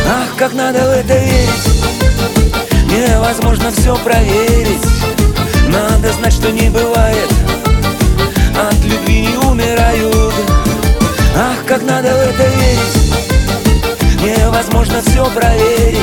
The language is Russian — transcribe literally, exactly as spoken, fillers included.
Ах, как надо в это верить. Невозможно все проверить. Надо знать, что не бывает. От любви не умирают. Ах, как надо в это верить. Невозможно все проверить.